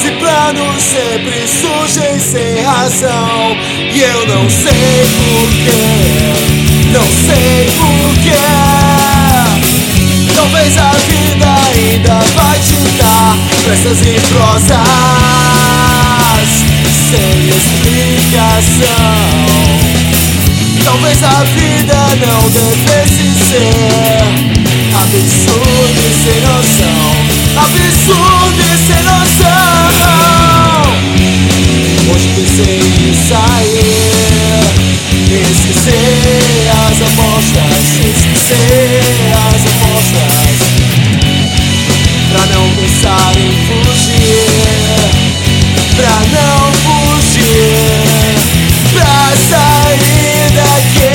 e planos sempre surgem sem razão, e eu não sei porquê, não sei porquê. Talvez a vida ainda vai te dar pressas e prosas sem explicação. Talvez a vida não devesse ser absurda e sem noção, absurda e sem noção. Hoje pensei em sair, esquecer as apostas, esquecer as apostas, pra não pensar em fugir, pra não fugir, pra sair daqui.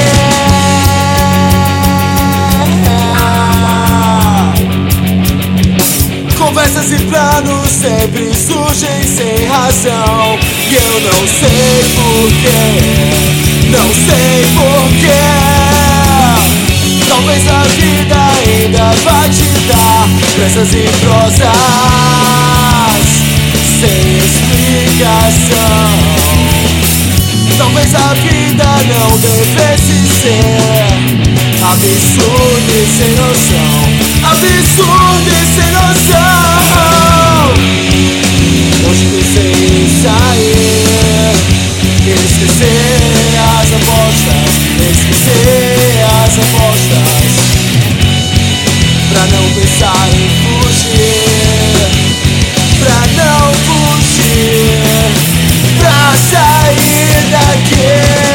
Conversas e planos sempre surgem sem razão, e eu não sei porquê, não sei porquê. Talvez a vida ainda vai te dar pressas e prosas sem explicação. Talvez a vida não devesse ser absurda e sem noção, absurda e sem noção. Hoje pensei em sair, esquecer as apostas, esquecer as apostas, pra não pensar em fugir, pra não fugir, pra sair daqui.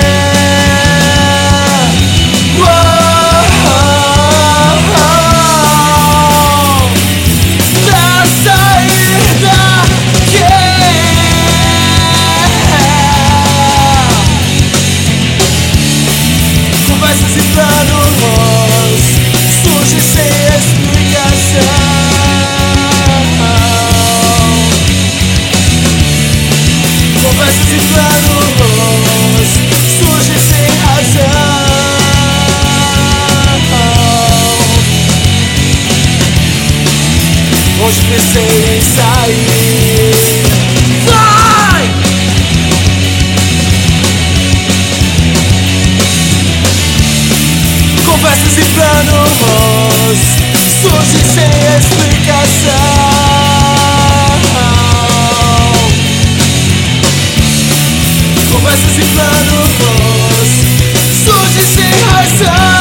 Conversas e planos surgem sem explicação. Conversas e planos surgem sem razão. Hoje pensei em sair. Vai! Conversas e planos surgem sem explicação. Conversas e planos surgem sem razão.